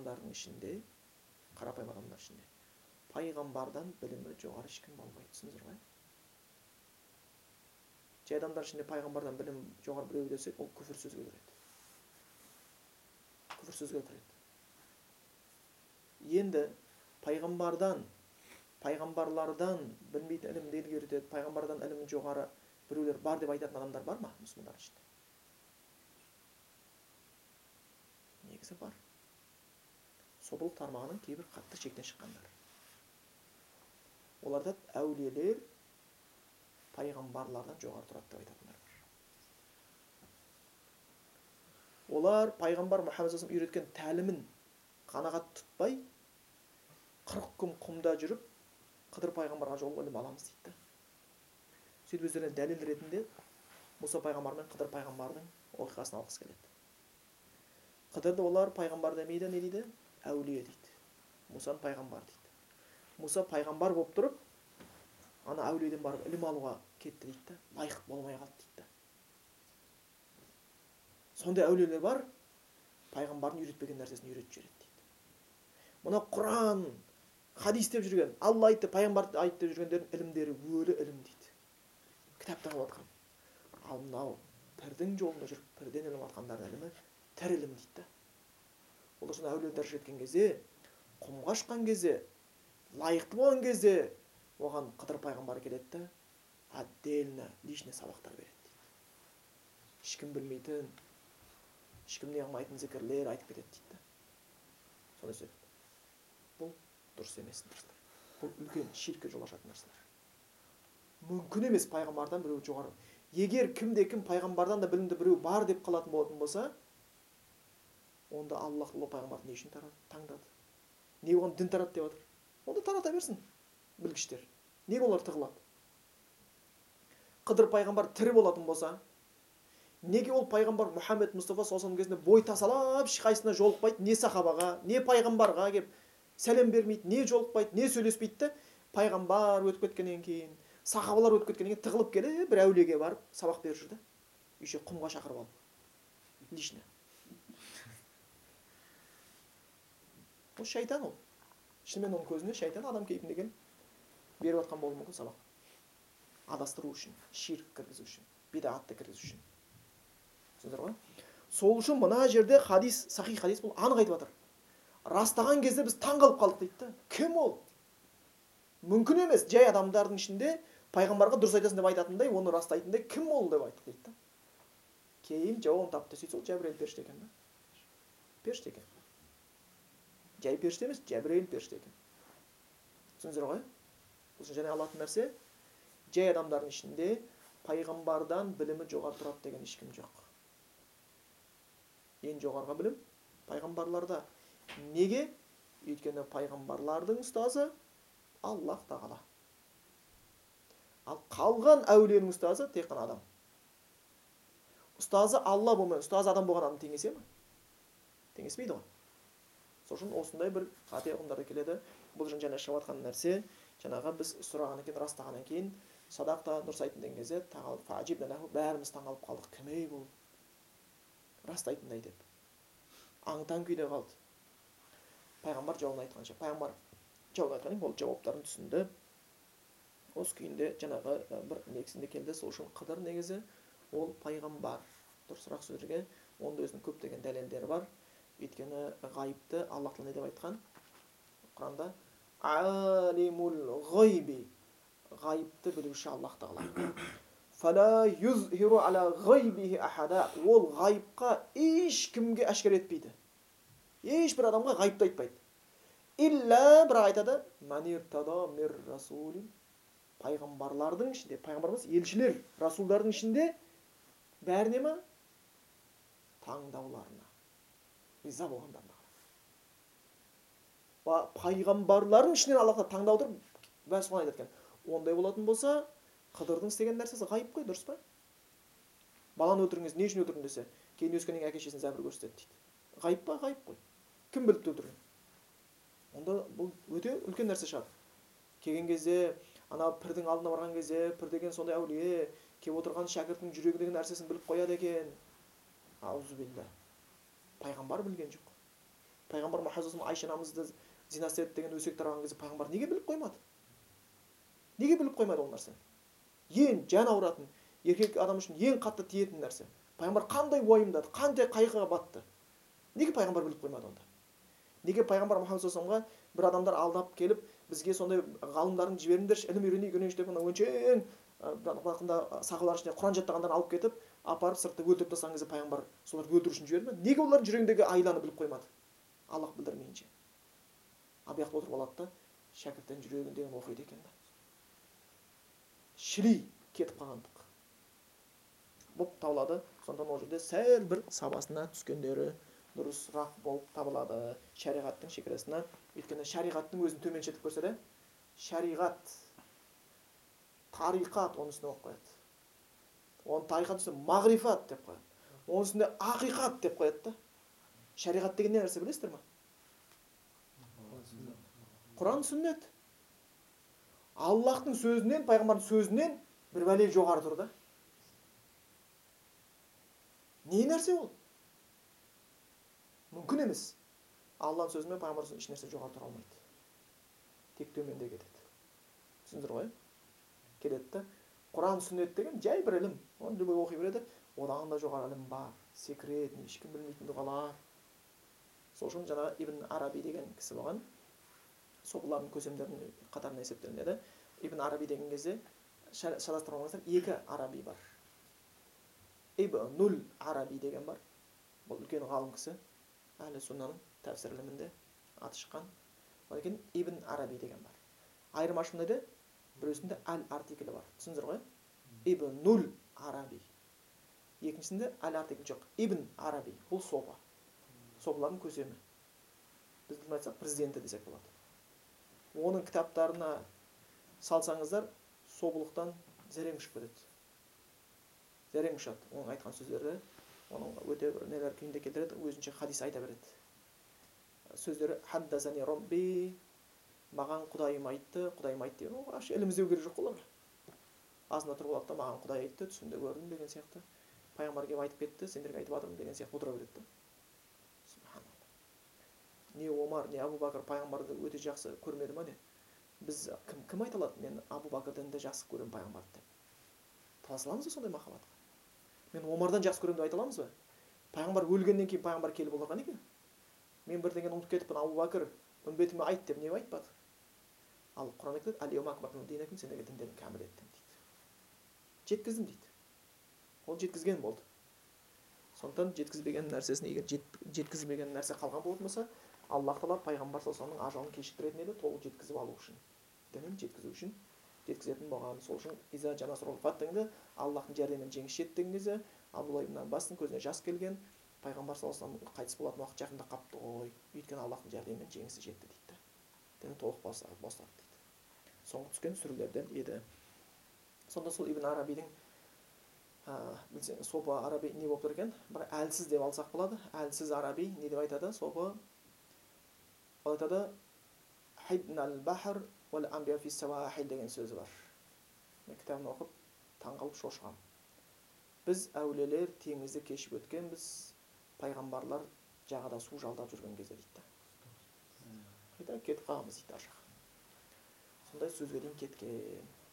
адамдардың ішінде, қарапайым адамдар ішінде пайғамбардан білімі жоғары ешкім болмайды. Түсіндіңіздер ме? Жай адамдар ішінде пайғамбардан білім жоғары біреу десек, ол күфір сөзге кіреді. Күфір сөзге кіреді. Енді пайғамбарлардан білмейтін ілімді елге үйретеді, пайғамбардан ілімі жоғары біреулер бар деп айтатын адамдар бар ма мұсылмандар ішінде? Негізі бар. Собылық тармағының кейбір қатты шектен шыққандар. Оларда әулиелер пайғамбарлардан жоғары тұрады деп айтатындар бар. Олар пайғамбар Мұхаммед саллаллаху алейхи үйреткен тәлімін қанағат тұтпай 40 күн құмда жүріп Қыдыр пайғамбарға жолығып ілім аламыз дейді. Сөйтіп өздеріне дәлел ретінде Мұса пайғамбар мен Қыдыр пайғамбардың оқиғасын алғысы келеді. Қыдырды олар пайғамбар демейді, не дейді? Әулие дейді. Мұсаны пайғамбар дейді. Мұса пайғамбар болып тұрып, ана әулиеден барып ілім алуға кетті дейді. Лайық болмай қалды дейді. Сондай әулиелер бар, пайғамбардың үйретпеген нәрсесін үйретіп жүреді дейді. Мына Құран, хадис деп жүрген, Алла айтты, пайғамбар айтты деп жүргендердің ілімдері өлі ілім дейді. Кітаптан алатқан. Ал мынау пірдің жолында жүріп, пірден ілім алатқандардың ілімі тірі ілім дейді. Олар сонда әулие дәрежеге жеткен кезде, құмға ашқан кезде, лайықты болған кезде, оған Қыдыр пайғамбар келеді, отдельно личный сабақтар береді дейді. Ешкім білмейтін, ешкім не қылмайтын зікірлер айтып кетеді дейді. Сондай сөйтіп. Бұл дұрыс емес нәрселер. Бұл үлкен ширкке жол ашатын нәрселер. Мүмкін емес пайғамбардан біреу жоғары. Егер кім пайғамбардан да білімді біреу бар деп қалатын болатын болса, онда Аллах пайғамбарды не үшін таңдады? Не оған дін тарат деп жатыр? Онда тарата берсін білгіштер. Неге олар тығылады? Қыдыр пайғамбар тірі болатын болса, неге ол пайғамбар Мұхаммед Мұстафа саллаллаху кезінде бой тасалап ешқайсысына жолықпайды, не сахабаға, не пайғамбарға келіп сәлем бермейді, не жолықпайды, не сөйлеспейді? Пайғамбар өтіп кеткеннен кейін, сахабалар өтіп кеткеннен кейін тығылып келіп бір әулиеге барып сабақ беріп жүрді. Еще құмға шақырып алып. Лично. Ол шайтан ол. Шынымен оның көзіне шайтан адам кейпінде келіп беріп жатқан болуы мүмкін сабақ. Адастыру үшін, ширк кіргізу үшін, бидағатты кіргізу үшін. Түсіндіңіздер ғой? Сол үшін мына жерде хадис, сахих хадис бұл анық айтып жатыр. Растаған кезде біз таң қалып қалдық дейді. Кім ол? Мүмкін емес, жай адамдардың ішінде пайғамбарға дұрыс айтасың деп айтатындай, оны растайтындай кім ол деп айттық дейді. Кейін жауабын тапты. Сөйтсе ол Жәбірейіл періште екен да. Періште екен. Жай періште емес, Жәбірейіл періште екен. Түсіндіңіздер ғой? Бұл және алатын нәрсе, жай адамдардың ішінде пайғамбардан білімі жоғары тұрады деген ешкім жоқ. Ең жоғарғы білім пайғамбарларда. Неге? Өйткені пайғамбарлардың ұстазы Аллах тағала. Ал қалған әулиенің ұстазы тек қана адам. Ұстазы Алла болмай, ұстазы адам болған адам теңесе ме? Теңеспейді ғой. Сол үшін осындай бір қате ұғымдар келеді. Бұл жаңа шығып жатқан нәрсе, жаңағы біз сұрағаннан кейін, растағаннан кейін, садақта дұрыс айтын деген кезде бәріміз таңғалып қалдық. Кімей бұл? Растайтындай деп. Аң-таң күйде қалды. Пайғамбар жауабын айтқанша, пайғамбар жауабын айтқаннан кейін ол жауаптарын түсінді. Осы күйінде жаңағы бір негізінде келді. Сол үшін Қыдыр негізі ол пайғамбар. Дұрысырақ сөзге оның өзінің көптеген дәлелдері бар. Өйткені ғайыпты Аллах тағала не деп айтқан? Құранда алимул ғайби, ғайыпты білуші Аллах тағала. Фала юзхиру аля ғайбихи ахада, ол ғайыпқа ешкімге әшкер етпейді. Ешбір адамға ғайыпты айтпайды. Илля бір айтады, маниртада мир расулин, пайғамбарлардың ішінде, пайғамбарымыз елшілер, расулдардың ішінде бәріне ме? Таңдауларына, риза болғандарына. Пайғамбарлардың ішінен Аллахта таңдау тұрып, бәрі соған айтады екен. Ондай болатын болса, Қыдырдың істеген нәрсесі ғайып қой, дұрыс па? Баланы өлтіріңіз, не үшін өлтірдің десе, кейін өскеннен әке-шешесіне зәбір көрсетеді дейді. Ғайып па? Ғайып қой. Кім біліпті өлтірген? Онда бұл өте үлкен нәрсе шығар. Келген кезде, ана пірдің алдына барған кезде, пір деген сондай әулие, келіп отырған шәкірттің жүрегіндегі нәрсесін біліп қояды екен. Аузубилля. Пайғамбар білген жоқ. Пайғамбар Мұхаммед Айша анамызды зина істеді деген өсек тараған кезде пайғамбар неге біліп қоймады? Неге біліп қоймады ол нәрсені? Ең жан ауыратын, еркек адам үшін ең қатты тиетін нәрсе. Пайғамбар қандай уайымдады, қандай қайғыға батты? Неге пайғамбар біліп қоймады онда? Неге пайғамбар Мұхаммед саллаллаху алейхи бір адамдар алдап келіп, бізге сондай ғалымдарын жіберіңдерші, ілім үйренейік деп, өңшең сақалар ішінде Құран жаттағандарын алып кетіп, апарып сыртта өлтіріп тастаған кезде пайғамбар соларды өлтіру үшін жіберді ме? Неге олардың жүрегіндегі айланы біліп қоймады? Аллах білдірмейінше. Ал бұяқта отырып алады да, шәкірттің жүрегіндегі оқиды екен да. Шіли кетіп қалғандық болып табылады. Сондан ол жерде сәл бір сабасына түскендері дұрысырақ болып табылады шариғаттың шекарасына. Өйткені шариғаттың өзін төменшетіп көрсе де, шариғат, тариқат оның үстіне қойып қояды. Оны тариқат үстіне мағрифат деп қояды. Оның үстіне ақиқат деп қояды да. Шариғат деген не нәрсе білесіздер ме? Құран, сүннет. Аллахтың сөзінен, пайғамбардың сөзінен бір бәле жоғары тұр да. Не нәрсе ол? Мүмкін емес. Алланың сөзі мен пайғамбардың сөзінен еш нәрсе жоғары тұра алмайды. Тек төменде кетеді. Түсіндір ғой? Келеді да. Құран, сүннет деген жай бір ілім. Оны любой оқи береді. Одан да жоғары ілім бар. Секрет, ешкім білмейтін дұғалар. Сол үшін жаңағы Ибн Араби деген кісі болған. Сопылардың көсемдерінің қатарына есептелінеді. Ибн Араби деген кезде шатастырмаңыздар, екі Араби бар. Ибнул Араби деген бар. Бұл үлкен ғалым кісі. Әлі суннаның тәфсір ілімінде аты шыққан. Одан кейін Ибн Араби деген бар. Айырмашылығы неде? Біреусінде әл артиклі бар. Түсіндіңіздер ғой? Ибнул Араби. Екіншісінде әл артиклі жоқ. Ибн Араби. Бұл сопа. Сопылардың көсемі. Біз тілмен айтсақ, президенті десек болады. Оның кітаптарына салсаңыздар, сопылықтан зәрең ұшып кетеді. Зәрең ұшады. Оның айтқан сөздері, оның өте бір нелер күйінде келтіреді, өзінше хадис айта береді. Сөздері хаддасани робби, маған құдайым айтты деген. Аш елімізде керек жоқ олар. Азында тұрып алады да, маған құдай айтты, түсімде көрдім деген сияқты. Пайғамбар келіп айтып кетті, сендерге айтып жатырмын деген сияқты отыра береді. Не Омар, не Абу Бакр пайғамбарды өте жақсы көрмеді ме? Біз кім айта алады? Мен Абу Бакрдан да жақсы көремін пайғамбарды деп. Таласа аламыз ба сондай махаббатқа? Мен Омардан жақсы көремін деп айта аламыз ба? Пайғамбар өлгеннен кейін пайғамбар келіп оларға неге? Мен бірдеңені ұмытып кетіппін, Абу Бакр, үмбетіме айт деп не айтпады? Ал Құран айтады, «Ал-йаума акмалту лакум динакум», сендерге діндерін кәміл еттім дейді. Жеткіздім дейді. Ол жеткізген болды. Сондықтан жеткізбеген нәрсесін, егер жеткізбеген нәрсе қалған болатын болса, Аллах Тағала пайғамбар саллаллаху алейхи ажалын кешіктіретін еді, толық жеткізіп алу үшін. Дінін жеткізу үшін жеткізетін болған. Сол үшін иза жа насруллахи вал фатх дегенде Аллахтың жәрдемімен жеңіс жетті деген кезде Абдулла ибн Аббастың көзіне жас келген, пайғамбар саллаллаху алейхи қайтыс болатын уақыт жақында қапты ғой. Өйткені Аллахтың жәрдемімен жеңісі жетті дейді. Діні толық бостады дейді. Соңғы түскен сүрелерден еді. Сонда сол Ибн Арабидің сопы Араби не болып тұр екен? Бірақ әлсіз деп алсақ болады. Әлсіз Араби не деп айтады? Сопы ол айтады, «Хиднал бахр вал амбия фи савахил» деген сөзі бар. Мен кітабын оқып таңғалып шошығам. Біз әулиелер теңізді кешіп өткенбіз, пайғамбарлар жағада су жалдап жүрген кезде дейді. Кетіп қаламыз дейді ар жаққа. Сондай сөзге дейін кеткен.